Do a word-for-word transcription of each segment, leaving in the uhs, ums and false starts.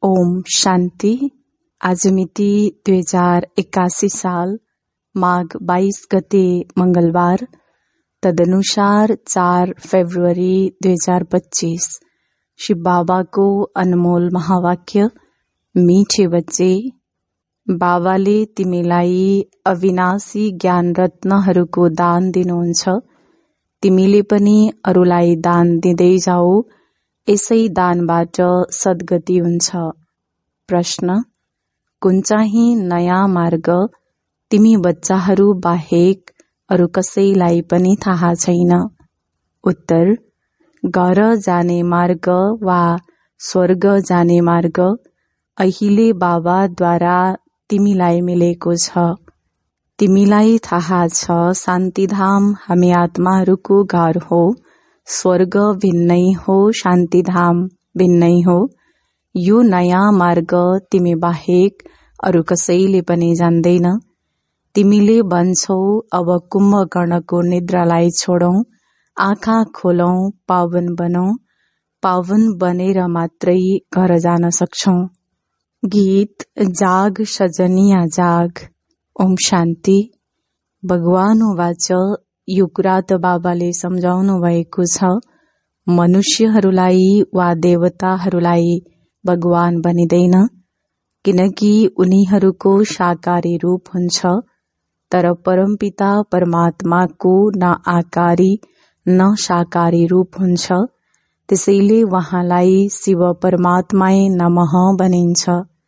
ओम शान्ति। आज मिति दुई हजार एक्कासी साल माघ बाइस गते मंगलबार, तदनुसार चार फेब्रुअरी दुई हजार पच्चीस। शिव बाबा को अनमोल महावाक्य। मीठे बच्चे, बाबाले तिमीलाई अविनाशी ज्ञान रत्नहरूको दान दिनुहुन्छ। तिमीले पनि अरूलाई दान दिँदै जाऊ, यसै दानबाट सद्गति हुन्छ। प्रश्न, कुन चाहिँ नयाँ मार्ग तिमी बच्चाहरू बाहेक अरू कसैलाई पनि थाहा छैन? उत्तर, घर जाने मार्ग वा स्वर्ग जाने मार्ग अहिले बाबाद्वारा तिमीलाई मिलेको छ। तिमीलाई थाहा छ शान्तिधाम हामी आत्माहरूको घर हो, स्वर्ग भिन्नै हो, शान्तिधाम भिन्नै हो। यो नयाँ मार्ग तिमी बाहेक अरू कसैले पनि जान्दैन। तिमीले भन्छौ अब कुम्भकर्णको निद्रालाई छोडौं, आँखा खोलौं, पावन बनौं। पावन बनेर मात्रै घर जान सक्छौ। गीत जाग सजनिया जाग। ओम शान्ति। भगवान वाच, यो कुरा त बाबाले सम्झाउनु भएको छ। मनुष्यहरूलाई वा देवताहरूलाई भगवान बनिँदैन, किनकि उनीहरूको साकारी रूप हुन्छ। तर परमपिता परमात्माको न आकारी न साकारी रूप हुन्छ। त्यसैले वहाँलाई शिव परमात्माय नमः भनिन्छ।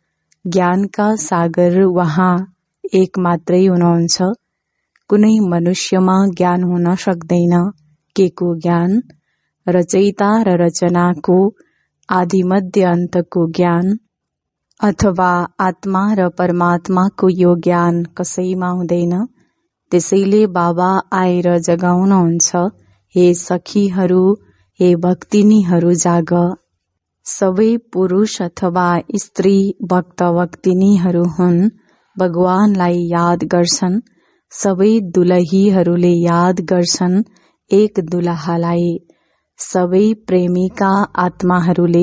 ज्ञानका सागर वहाँ एक मात्रै हुनुहुन्छ। कुनै मनुष्यमा ज्ञान हुन सक्दैन। के को ज्ञान? रचयिता र रचनाको, आदि मध्य अन्तको ज्ञान, अथवा आत्मा र परमात्माको यो ज्ञान कसैमा हुँदैन। त्यसैले बाबा आएर जगाउनुहुन्छ, हे सखीहरू, हे भक्तिनीहरू जाग। सबै पुरुष अथवा स्त्री भक्त भक्तिनीहरू हुन्, भगवानलाई याद गर्छन्। सबै दुलहीहरूले याद गर्छन् एक दुलहालाई। सबै प्रेमीका आत्माहरूले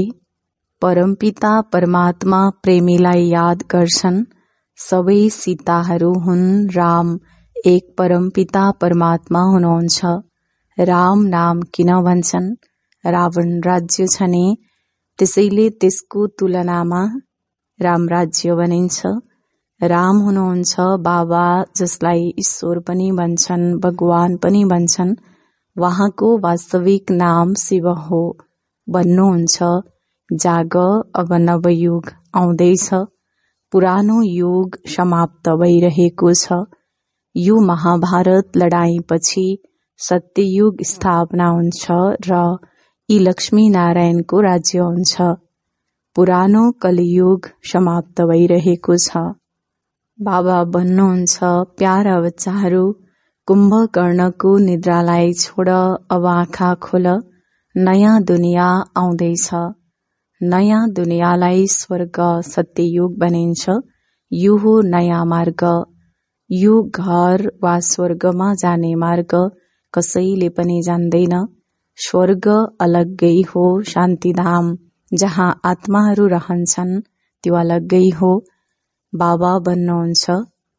परमपिता परमात्मा प्रेमीलाई याद गर्छन्। सबै सीताहरू हुन्, राम एक परमपिता परमात्मा हुनुहुन्छ। राम नाम किन भन्छन्? रावण राज्य छ नि, त्यसैले त्यसको तुलनामा राम राज्य भनिन्छ। राम हुनुहुन्छ बाबा, जसलाई ईश्वर पनि भन्छन्, भगवान पनि भन्छन्। वहाँको वास्तविक नाम शिव हो। भन्नुहुन्छ, जाग, अब नवयुग आउँदैछ। पुरानो युग समाप्त भइरहेको छ। यो महाभारत लडाईँपछि सत्ययुग स्थापना हुन्छ र यी लक्ष्मी नारायणको राज्य हुन्छ। पुरानो कलियुग समाप्त भइरहेको छ। बाबा भन्नुहुन्छ, प्यारा बच्चाहरू, कुम्भकर्णको निद्रालाई छोड, अब आँखा खोल। नयाँ दुनियाँ आउँदैछ। नयाँ दुनियाँलाई स्वर्ग सत्ययुग भनिन्छ। यो हो नयाँ मार्ग। यो घर वा स्वर्गमा जाने मार्ग कसैले पनि जान्दैन। स्वर्ग अलग्गै हो, शान्तिधाम जहाँ आत्माहरू रहन्छन् त्यो अलग्गै हो। बाबा भन्नुहुन्छ,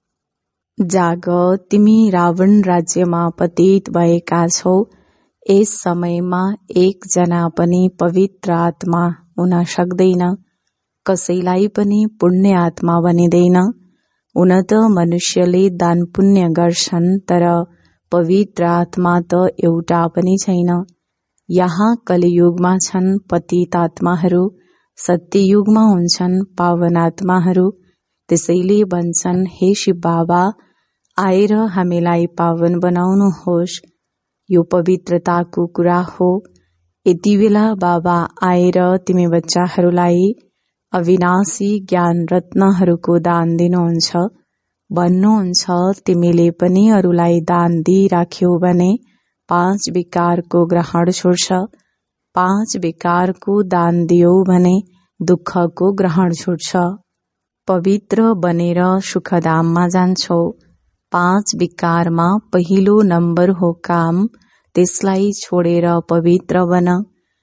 जाग, तिमी रावण राज्यमा पतित भएका छौ। यस समयमा एकजना पनि पवित्र आत्मा हुन सक्दैन। कसैलाई पनि पुण्य आत्मा बनिँदैन। हुन त मनुष्यले दान पुण्य गर्छन्, तर पवित्र आत्मा त एउटा पनि छैन। यहाँ कलियुगमा छन् पतित आत्माहरू, सत्ययुगमा हुन्छन् पावन आत्माहरू। त्यसैले भन्छन्, हे शिव बाबा, आएर हामीलाई पावन बनाउनुहोस्। यो पवित्रताको कुरा हो। यति बेला बाबा आएर तिमी बच्चाहरूलाई अविनाशी ज्ञान रत्नहरूको दान दिनुहुन्छ। भन्नुहुन्छ, तिमीले पनि अरूलाई दान दिइराख्यौ भने पाँच विकारको ग्रहण छुट्छ। पाँच विकारको दान दियौ भने दुःखको ग्रहण छुट्छ। पवित्र बनेर सुखधाममा जान्छौ। पाँच विकारमा पहिलो नम्बर हो काम, त्यसलाई छोडेर पवित्र बन।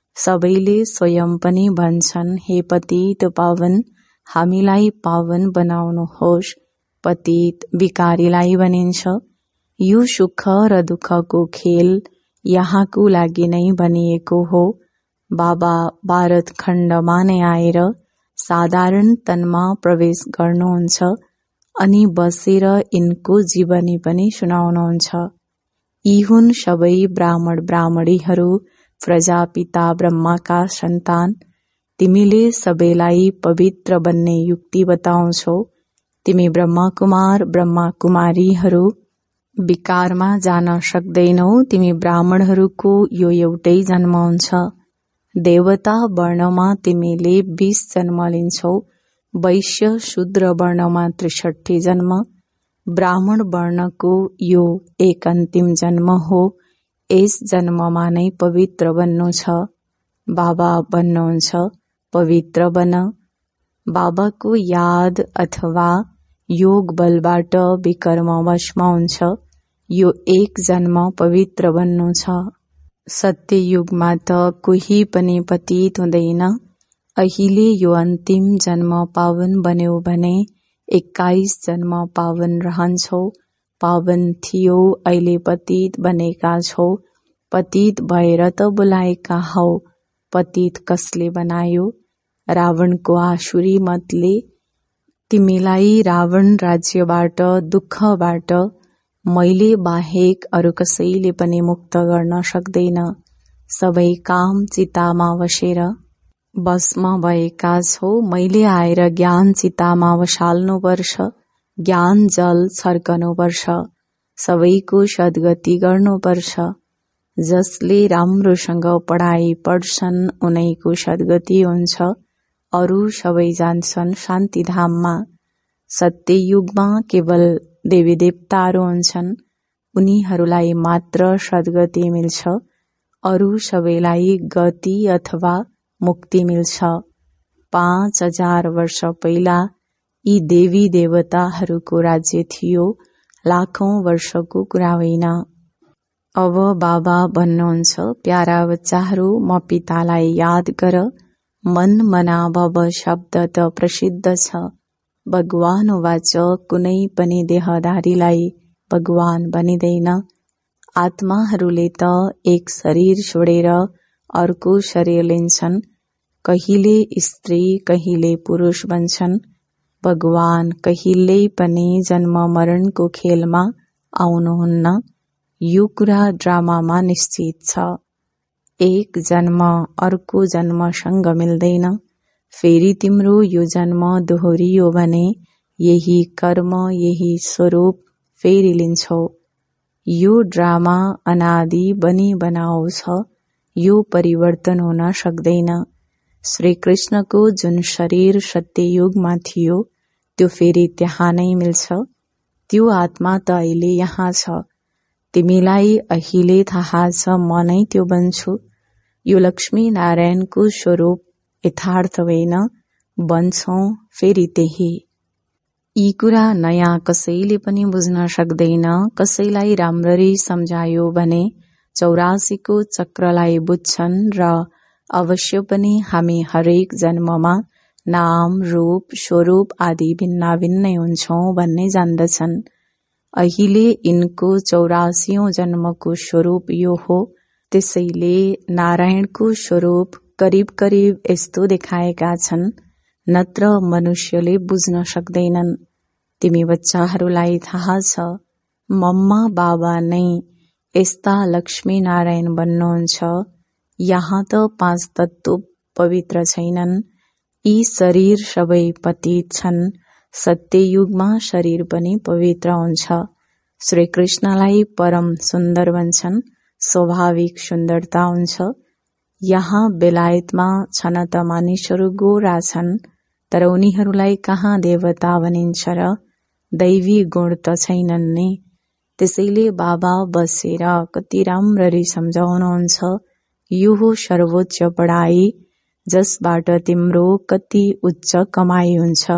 सबैले स्वयं पनि भन्छन्, हे पतित पावन हामीलाई पावन बनाउनुहोस्। पतित विकारीलाई भनिन्छ, यो सुख र दुःखको खेल यहाँको लागि नै बनिएको हो। बाबा भारत खण्डमा नै आएर साधारण तनमा प्रवेश गर्नुहुन्छ अनि बसेर यिनको जीवनी पनि सुनाउनुहुन्छ। यी हुन् सबै ब्राह्मण ब्राह्मणीहरू, प्रजापिता ब्रह्माका सन्तान। तिमीले सबैलाई पवित्र बन्ने युक्ति बताउँछौ। तिमी ब्रह्मकुमार ब्रह्मकुमारीहरू विकारमा जान सक्दैनौ। तिमी ब्राह्मणहरूको यो एउटै जन्म हुन्छ। देवता वर्णमा तिमीले बीस जन्म लिन्छौ। वैश्य शूद्र वर्णमा त्रिसठी जन्म। ब्राह्मण वर्णको यो एक अन्तिम जन्म हो। यस जन्ममा नै पवित्र बन्नु छ। बाबा भन्नुहुन्छ, पवित्र बन। बाबाको याद अथवा योग बलबाट विकर्म वशमा हुन्छ। यो एक जन्म पवित्र बन्नु छ। सत्य युगमा त कोही पनि पतित हुँदैन। अहिले यो अन्तिम जन्म पावन बन्यो भने एक्काइस जन्म पावन रहन्छौ। पावन थियो, अहिले पतित बनेका छौ। पतित भएर त बोलाएका हौ। पतित कसले बनायो? रावणको आसुरी मतले। तिमीलाई रावण राज्यबाट, दुःखबाट मैले बाहेक अरू कसैले पनि मुक्त गर्न सक्दैन। सबै काम चितामा बसेर बसमा भएका छौ। मैले आएर ज्ञान चितामा बसाल्नुपर्छ। ज्ञान जल छर्कनुपर्छ। सबैको सद्गति गर्नुपर्छ। जसले राम्रोसँग पढाइ पढ्छन् उनैको सद्गति हुन्छ। अरू सबै जान्छन् शान्तिधाममा। सत्य युगमा केवल देवी देवताहरू हुन्छन्। उनीहरूलाई मात्र सद्गति मिल्छ। अरू सबैलाई गति अथवा मुक्ति मिल्छ। पाँच हजार वर्ष पहिला यी देवी देवताहरूको राज्य थियो। लाखौं वर्षको कुरा होइन। अब बाबा भन्नुहुन्छ, प्यारा बच्चाहरू, म पितालाई याद गर। मन मना भव शब्द त प्रसिद्ध छ। भगवान वाच कुनै पनि देहधारीलाई भगवान बनिँदैन। आत्माहरूले त एक शरीर छोडेर अर्को शरीर लिन्छन्। कहिले स्त्री कहिले पुरुष बन्छन्। भगवान कहिल्यै पनि जन्म मरणको खेलमा आउनुहुन्न। यो कुरा ड्रामामा निश्चित छ। एक जन्म अर्को जन्मसँग मिल्दैन। फेरि तिम्रो यो जन्म दोहोरियो भने यही कर्म, यही स्वरूप फेरि लिन्छौ। यो ड्रामा अनादि बनी बनाओ छ। यो परिवर्तन हुन सक्दैन। श्री कृष्णको जुन शरीर सत्ययुगमा थियो त्यो फेरि त्यहाँ नै मिल्छ। त्यो आत्मा त अहिले यहाँ छ। तिमीलाई अहिले थाहा छ म नै त्यो बन्छु। यो लक्ष्मी नारायणको स्वरूप यथार्थ होइन, बन्छौं फेरि त्यही। यी कुरा नयाँ कसैले पनि बुझ्न सक्दैन। कसैलाई राम्ररी सम्झायो भने चौरासीको चक्रलाई बुझ्छन् र अवश्य पनि हामी हरेक जन्ममा नाम, रूप, स्वरूप आदि भिन्न भिन्नै हुन्छौं भन्ने जान्दछन्। अहिले यिनको चौरासीौं जन्मको स्वरूप यो हो। त्यसैले नारायणको स्वरूप करिब करिब यस्तो देखाएका छन्, नत्र मनुष्यले बुझ्न सक्दैनन्। तिमी बच्चाहरूलाई थाहा छ, मम्मा बाबा नै यस्ता लक्ष्मी नारायण बन्नुहुन्छ। यहाँ त पाँच तत्व पवित्र छैनन्। यी शरीर सबै पतित छन्। सत्ययुगमा शरीर पनि पवित्र हुन्छ। श्री कृष्णलाई परम सुन्दर भन्छन्। स्वाभाविक सुन्दरता हुन्छ। यहाँ बेलायतमा छन त मानिसहरू गोरा छन्, तर उनीहरूलाई कहाँ देवता भनिन्छ र? दैवी गुण त छैनन् नि। त्यसैले बाबा बसेर कति राम्ररी सम्झाउनुहुन्छ। यो हो सर्वोच्च पढाइ, जसबाट तिम्रो कति उच्च कमाई हुन्छ।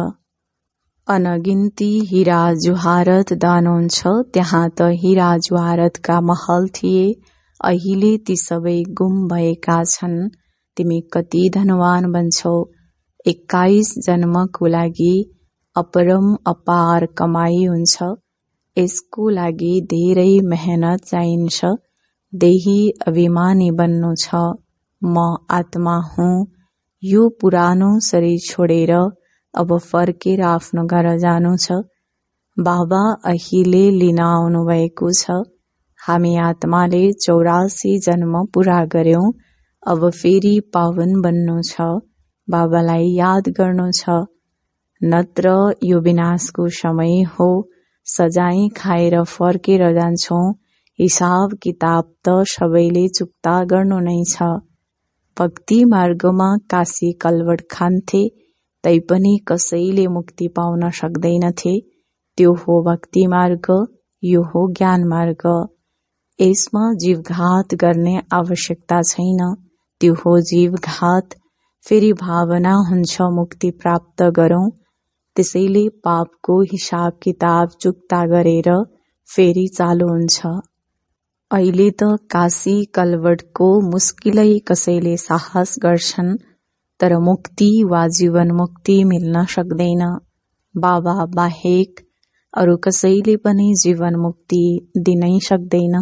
अनगिन्ती हिरा जुहारत दान हुन्छ। त्यहाँ त हिरा जुहारतका महल थिए। अहिले ती सबै गुम भएका छन्। तिमी कति धनवान बन्छौ। एक्काइस जन्मको लागि अपरम अपार कमाई हुन्छ। यसको लागि धेरै मेहनत चाहिन्छ। देही अभिमानी बन्नु छ। म आत्मा हुँ। यो पुरानो शरीर छोडेर अब फर्केर आफ्नो घर जानु छ। बाबा अहिले लिन आउनु भएको छ। हामी आत्माले चौरासी जन्म पूरा गर्यौं। अब फेरि पावन बन्नु छ। बाबालाई याद गर्नु छ। नत्र यो विनाशको समय हो। सजाय खाएर फर्केर जान्छौं। हिसाब किताब त सबैले चुक्ता गर्नु नै छ। भक्ति मार्गमा काशी कलवट खान्थे तैपनि कसैले मुक्ति पाउन सक्दैनथे। त्यो हो भक्ति मार्ग। यो हो ज्ञान मार्ग। यसमा जीवघात गर्ने आवश्यकता छैन। त्यो हो जीवघात। फेरि भावना हुन्छ मुक्ति प्राप्त गरौं। त्यसैले पापको हिसाब किताब चुक्ता गरेर फेरि चालु हुन्छ। अहिले त काशी कलवटको मुस्किलै कसैले साहस गर्छन्। तर मुक्ति वा जीवन मुक्ति मिल्न सक्दैन। बाबा बाहेक अरू कसैले पनि जीवन मुक्ति दिनै सक्दैन।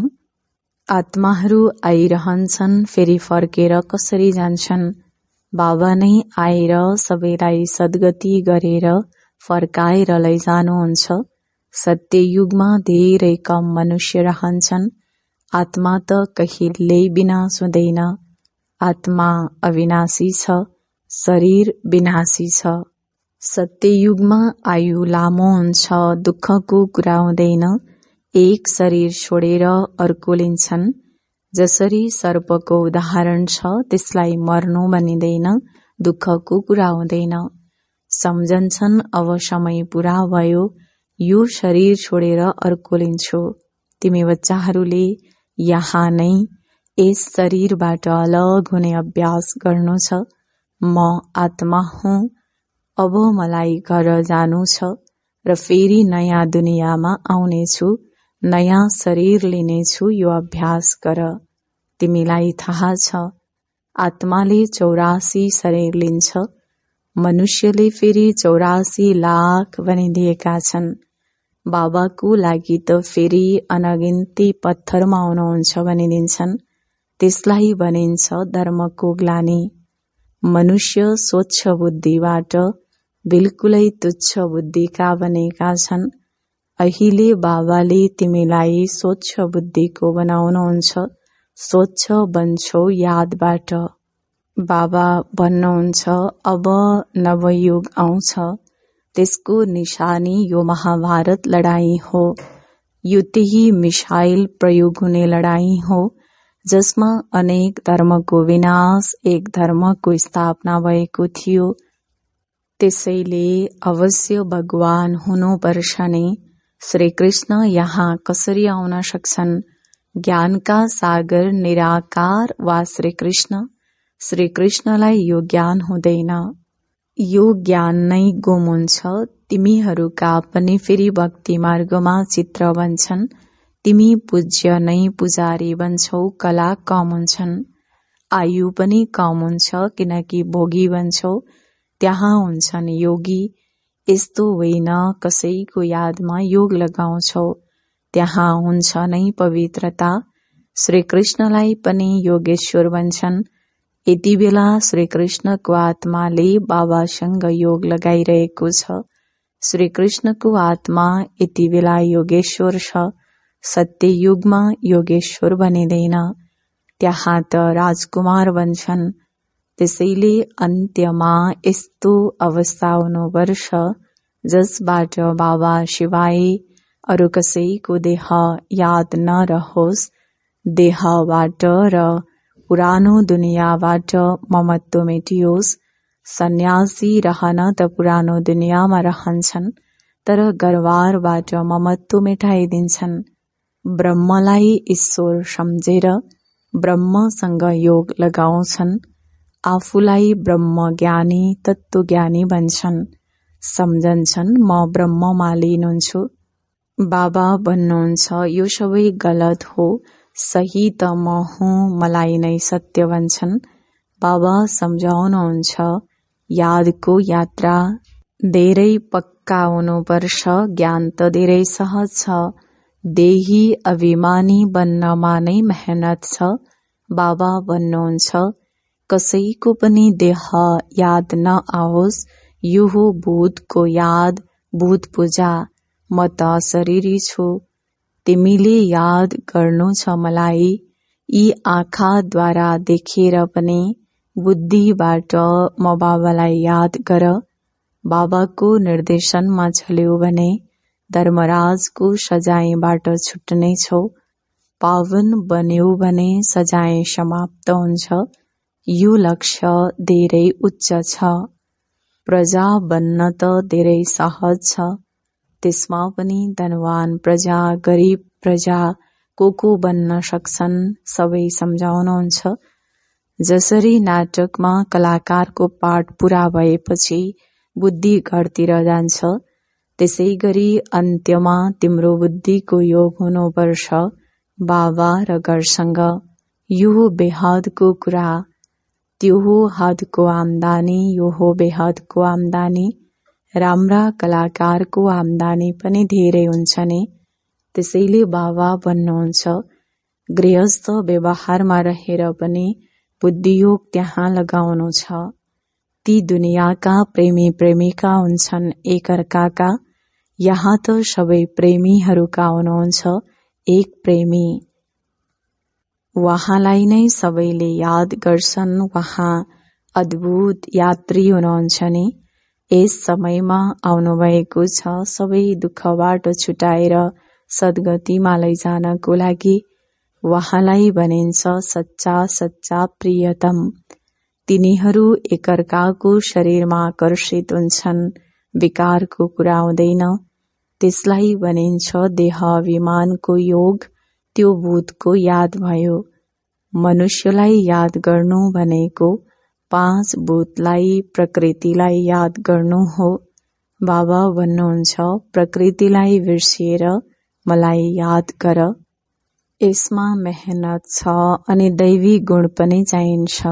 आत्माहरू आइरहन्छन् फेरि फर्केर कसरी जान्छन्। बाबा नै आएर सबैलाई सद्गति गरेर फर्काएर लैजानुहुन्छ। सत्ययुगमा धेरै कम मनुष्य रहन्छन्। आत्मा त कहिल्यै विनाश हुँदैन। आत्मा अविनाशी छ। शरीर विनाशी छ। सत्ययुगमा आयु लामो हुन्छ। दुःखको कुरा हुँदैन। एक शरीर छोडेर अर्को लिन्छन्। जसरी सर्पको उदाहरण छ त्यसलाई मर्नु भनिँदैन। दुःखको कुरा हुँदैन। सम्झन्छन् अब समय पूरा भयो। यो शरीर छोडेर अर्को लिन्छु। तिमी बच्चाहरूले यहाँ नै यस शरीरबाट अलग हुने अभ्यास गर्नु छ। म आत्मा हुँ। अब मलाई घर जानु छ र फेरि नयाँ दुनियाँमा आउनेछु। नयाँ शरीर लिनेछु। यो अभ्यास गर। तिमीलाई थाहा छ आत्माले चौरासी शरीर लिन्छ। मनुष्यले फेरि चौरासी लाख भनिदिएका छन्। बाबाको लागि त फेरि अनगिन्ती पत्थरमा आउनुहुन्छ भनिदिन्छन्। त्यसलाई भनिन्छ धर्मको ग्लानी। मनुष्य स्वच्छ बुद्धिबाट बिल्कुलै तुच्छ बुद्धिका बनेका छन्। अहिले बाबाले तिमीलाई स्वच्छ बुद्धिको बनाउनुहुन्छ। स्वच्छ बन्छौ यादबाट। बाबा भन्नुहुन्छ अब नवयुग आउँछ। त्यसको निशानी यो महाभारत लडाईँ हो। यो त्यही मिसाइल प्रयोग हुने लडाईँ हो जसमा अनेक धर्मको विनाश एक धर्मको स्थापना भएको थियो। त्यसैले अवश्य भगवान हुनुपर्छ नै। श्री कृष्ण यहाँ कसरी आउन सक्छन्। ज्ञानका सागर निराकार वा श्री कृष्ण। श्री कृष्णलाई यो ज्ञान हुँदैन। यो ज्ञान नै गुम हुन्छ। तिमीहरूका पनि फेरि भक्ति मार्गमा चित्र बन्छन्। तिमी पूज्य नै पुजारी बन्छौ। कला कम हुन्छन्। आयु पनि कम हुन्छ किनकि भोगी बन्छौ। त्यहाँ हुन्छन् योगी। यस्तो होइन कसैको यादमा योग लगाउँछौ। त्यहाँ हुन्छ नै पवित्रता। श्री कृष्णलाई पनि योगेश्वर भन्छन्। यति बेला श्री कृष्णको आत्माले बाबासँग योग लगाइरहेको छ। श्री कृष्णको आत्मा यति बेला योगेश्वर छ। सत्ययुगमा योगेश्वर भनिँदैन। त्यहाँ त राजकुमार बन्छन्। त्यसैले अन्त्यमा यस्तो अवस्था हुनुपर्छ जसबाट बाबा सिवाय अरू कसैको देह याद नरहोस्। देहबाट र पुरानो दुनियाँबाट ममत्व मेटियोस्। सन्यासी रहन त पुरानो दुनियाँमा रहन्छन् तर गरबारबाट ममत्व मेटाइदिन्छन्। ब्रह्मलाई ईश्वर सम्झेर ब्रह्मसँग योग लगाउँछन्। आफूलाई ब्रह्म ज्ञानी तत्वज्ञानी भन्छन्। सम्झन्छन् म ब्रह्ममा लीन हुन्छु। बाबा भन्नुहुन्छ यो सबै गलत हो। सही त म हुँ। मलाई नै सत्य भन्छन्। बाबा सम्झाउनुहुन्छ यादको यात्रा धेरै पक्का हुनुपर्छ, ज्ञान त धेरै सहज छ, देही अभिमानी बन्नमा नै मेहनत छ। बाबा भन्नुहुन्छ कसैको पनि देह याद नआओस्, यो हो भूतको याद, भूत पूजा। म त शरीरी छु, तिमीले याद गर्नु छ मलाई। यी आँखाद्वारा देखेर पनि बुद्धिबाट म बाबालाई याद गर। बाबाको निर्देशनमा चल्यो भने धर्मराजको सजायबाट छुट्नेछौ। पावन बन्यो भने सजाय समाप्त हुन्छ। यो लक्ष्य धेरै उच्च छ। प्रजा बन्न त धेरै सहज छ, त्यसमा पनि धनवान प्रजा, गरिब प्रजा को को बन्न सक्छन् सबै सम्झाउनुहुन्छ। जसरी नाटकमा कलाकारको पाठ पूरा भएपछि बुद्धि घरतिर जान्छ, त्यसै गरी अन्त्यमा तिम्रो बुद्धिको योग हुनुपर्छ बाबा र घरसँग। यो हो बेहदको कुरा, त्यो हो हदको आम्दानी, यो हो बेहदको आम्दानी। राम्रा कलाकारको आम्दानी पनि धेरै हुन्छ नि। त्यसैले बाबा भन्नुहुन्छ गृहस्थ व्यवहारमा रहेर पनि बुद्धियोग त्यहाँ लगाउनु छ। ती दुनियाँका प्रेमी प्रेमिका हुन्छन् एकअर्काका, यहाँ त सबै प्रेमीहरूका हुनुहुन्छ एक प्रेमी। वहाँलाई नै सबैले याद गर्छन्, वहाँ अद्भुत यात्री हुनुहुन्छ नि। यस समयमा आउनुभएको छ सबै दुःखबाट छुटाएर सद्गतिमा लैजानको लागि। वहाँलाई भनिन्छ सच्चा सच्चा प्रियतम। तिनीहरू एकअर्काको शरीरमा आकर्षित हुन्छन्, विकारको कुरा हुँदैन। त्यसलाई भनिन्छ देह अभिमानको योग। त्यो भूतको याद भयो। मनुष्यलाई याद गर्नु भनेको पाँच भूतलाई, प्रकृतिलाई याद गर्नु हो। बाबा भन्नुहुन्छ प्रकृतिलाई बिर्सिएर मलाई याद गर। यसमा मेहनत छ अनि दैवी गुण पनि चाहिन्छ।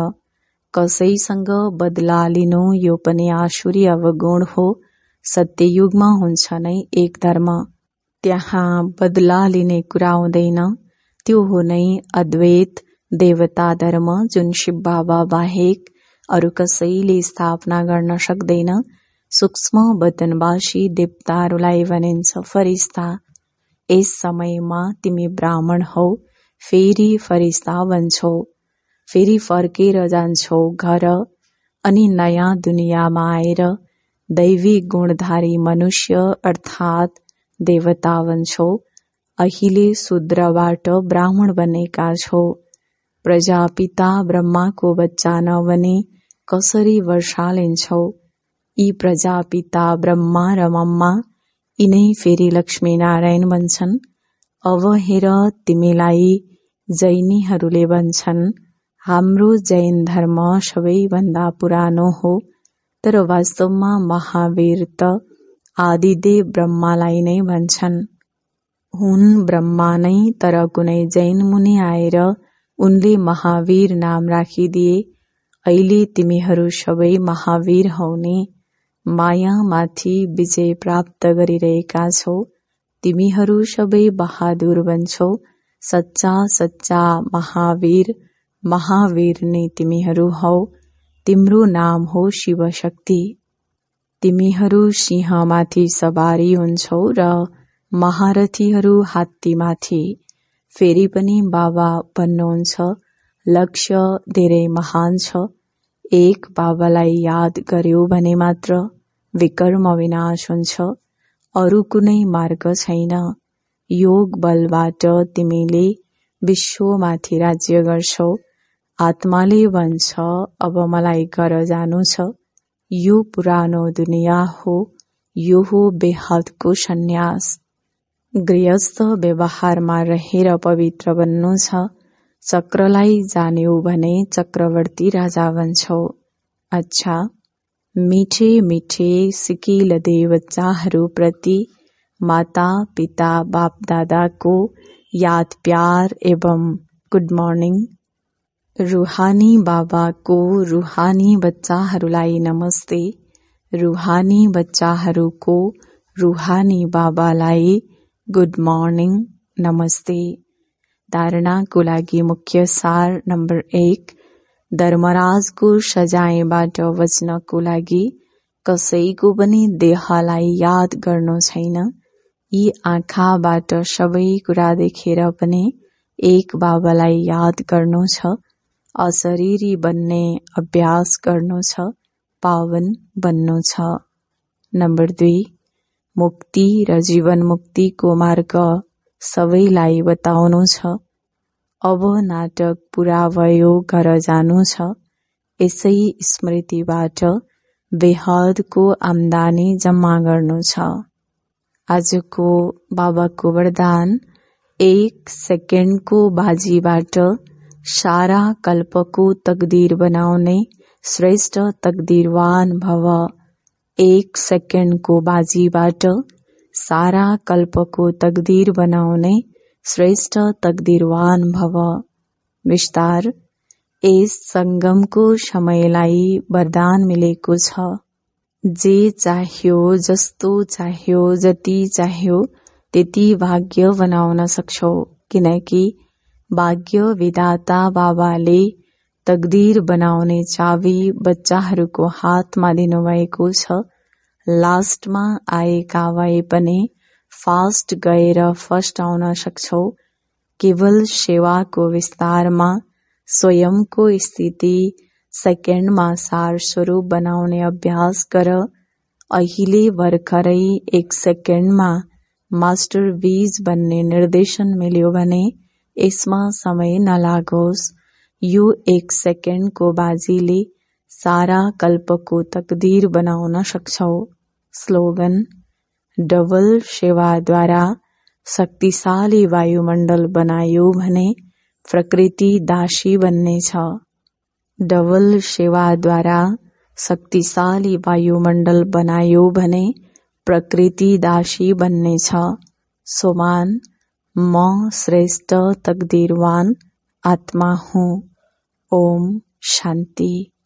कसैसँग बदला लिनु यो पनि आसुरी अवगुण हो। सत्ययुगमा हुन्छ नै एक धर्म, त्यहाँ बदला लिने कुरा हुँदैन। त्यो हो नै अद्वैत देवता धर्म, जुन शिव बाबा बाहेक अरू कसैले स्थापना गर्न सक्दैन। सूक्ष्म वतनवासी देवताहरूलाई भनिन्छ फरिस्ता। यस समयमा तिमी ब्राह्मण हौ, फेरि फरिस्ता बन्छौ, फेरि फर्केर जान्छौ घर अनि नयाँ दुनियाँमा आएर दैवी गुणधारी मनुष्य अर्थात् देवता बन्छौ। अहिले शूद्रबाट ब्राह्मण बनेका छौ। प्रजापिता ब्रह्माको बच्चा नबनी कसरी वर्षा लिन्छौ? यी प्रजापिता ब्रह्मा र मम्मा यिनै फेरि लक्ष्मी नारायण बन्छन्। अब हेर तिमीलाई जैनीहरूले भन्छन् हाम्रो जैन धर्म सबैभन्दा पुरानो हो, तर वास्तवमा महावीर त आदिदेव ब्रह्मालाई नै भन्छन्। हुन् ब्रह्मा नै, तर कुनै जैन मुनि आएर उनले महावीर नाम राखिदिए। अहिले तिमीहरू सबै महावीर हौ नि। माया माथि विजय प्राप्त गरिरहेका छौ। तिमीहरू सबै बहादुर बन्छौ। सच्चा सच्चा महावीर, महावीर नै तिमीहरू हौ। तिम्रो नाम हो शिवशक्ति। तिमीहरू सिंहमाथि सवारी हुन्छौ र महारथीहरू हात्तीमाथि। फेरि पनि बाबा भन्नुहुन्छ लक्ष्य धेरै महान छ। एक बाबालाई याद गर्यो भने मात्र विकर्म विनाश हुन्छ। अरू कुनै मार्ग छैन। योग बलबाट तिमीले विश्वमाथि राज्य गर्छौ। आत्माले भन्छ अब मलाई घर जानु छ। यो पुरानो दुनिया हो, यो हो बेहदको सन्यास। गृहस्थ व्यवहारमा रहेर पवित्र बन्नु छ। चक्रलाई जान्यौ भने चक्रवर्ती राजा बन्छौ। अच्छा, मिठे मिठे सिकिलदे बच्चाहरू प्रति माता पिता बाप दादाको याद प्यार एवं गुड मर्निङ। रुहानी बाबाको रुहानी बच्चाहरूलाई नमस्ते। रुहानी बच्चाहरूको रुहानी बाबालाई गुड मर्निङ, नमस्ते। धारणाको लागि मुख्य सार नम्बर एक, धर्मराजको सजायबाट बच्नको लागि कसैको पनि देहलाई याद गर्नु छैन। यी आँखाबाट सबै कुरा देखेर पनि एक बाबालाई याद गर्नु छ। अशरीरी बन्ने अभ्यास गर्नु छ, पावन बन्नु छ। नम्बर दुई, मुक्ति र जीवन मुक्तिको मार्ग सबैलाई बताउनु छ। अब नाटक पूरा भयो, घर जानु छ। यसै स्मृतिबाट बेहदको आम्दानी जम्मा गर्नु छ। आजको बाबाको वरदान, एक सेकेन्डको बाजीबाट सारा कल्पको तकदीर बनाउने श्रेष्ठ तकदीरवान भव। एक सेकेन्डको बाजीबाट सारा कल्पको तकदीर बनाउने श्रेष्ठ तकदीरवान भव। विस्तार, यस संगमको समयलाई वरदान मिलेको छ। जे चाहियो, जस्तो चाहियो, जति चाहियो त्यति भाग्य बनाउन सक्छौ, किनकि भाग्य विधाता बाबाले तकदीर बनाउने चाबी बच्चाहरूको हातमा दिनुभएको छ। लास्टमा आएका भए पनि फास्ट गएर फर्स्ट आउन सक्छौ। केवल सेवाको विस्तारमा स्वयंको स्थिति सेकेन्डमा सार स्वरूप बनाउने अभ्यास गर। अहिले भर्खरै एक सेकेन्डमा मास्टर बीज बन्ने निर्देशन मिल्यो भने यसमा समय नलागोस्। यो एक सेकेन्डको बाजीले सारा कल्पको तकदीर बनाउन सक्छौ। स्लोगन, डबल सेवाद्वारा शक्तिशाली वायुमण्डल बनायो भने प्रकृति दासी बन्नेछ। डबल सेवाद्वारा शक्तिशाली वायुमण्डल बनायो भने प्रकृति दासी बन्नेछ। सोमान, म श्रेष्ठ तकदीरवान आत्मा हुँ। ओम शान्ति।